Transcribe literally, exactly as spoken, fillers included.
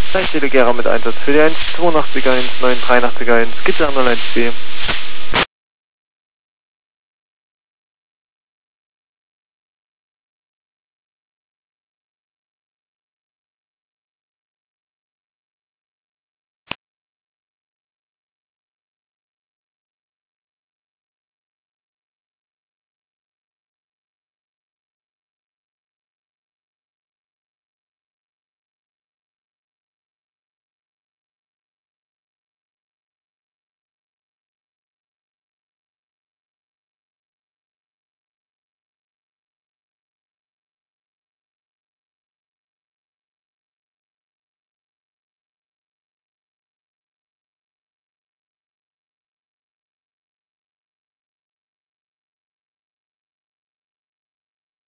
Delegera mit Einsatz für die eins zwei acht eins neun drei acht eins, Gitter null eins B.